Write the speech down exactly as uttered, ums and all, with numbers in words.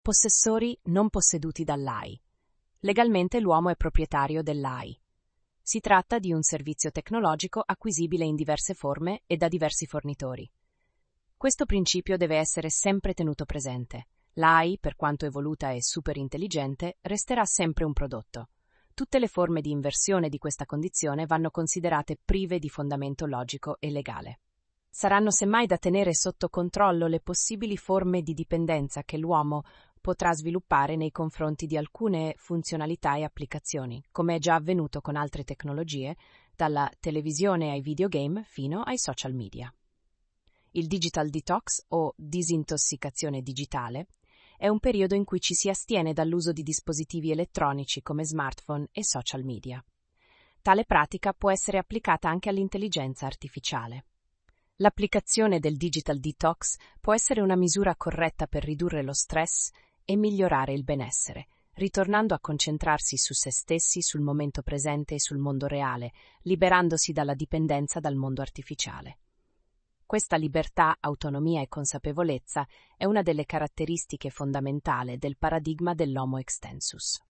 Possessori non posseduti dall'A I. Legalmente l'uomo è proprietario dell'A I. Si tratta di un servizio tecnologico acquisibile in diverse forme e da diversi fornitori. Questo principio deve essere sempre tenuto presente. L'A I, per quanto evoluta e superintelligente, resterà sempre un prodotto. Tutte le forme di inversione di questa condizione vanno considerate prive di fondamento logico e legale. Saranno semmai da tenere sotto controllo le possibili forme di dipendenza che l'uomo potrà sviluppare nei confronti di alcune funzionalità e applicazioni, come è già avvenuto con altre tecnologie, dalla televisione ai videogame fino ai social media. Il digital detox o disintossicazione digitale è un periodo in cui ci si astiene dall'uso di dispositivi elettronici come smartphone e social media. Tale pratica può essere applicata anche all'intelligenza artificiale. L'applicazione del digital detox può essere una misura corretta per ridurre lo stress e migliorare il benessere, ritornando a concentrarsi su se stessi, sul momento presente e sul mondo reale, liberandosi dalla dipendenza dal mondo artificiale. Questa libertà, autonomia e consapevolezza è una delle caratteristiche fondamentali del paradigma dell'Homo extensus.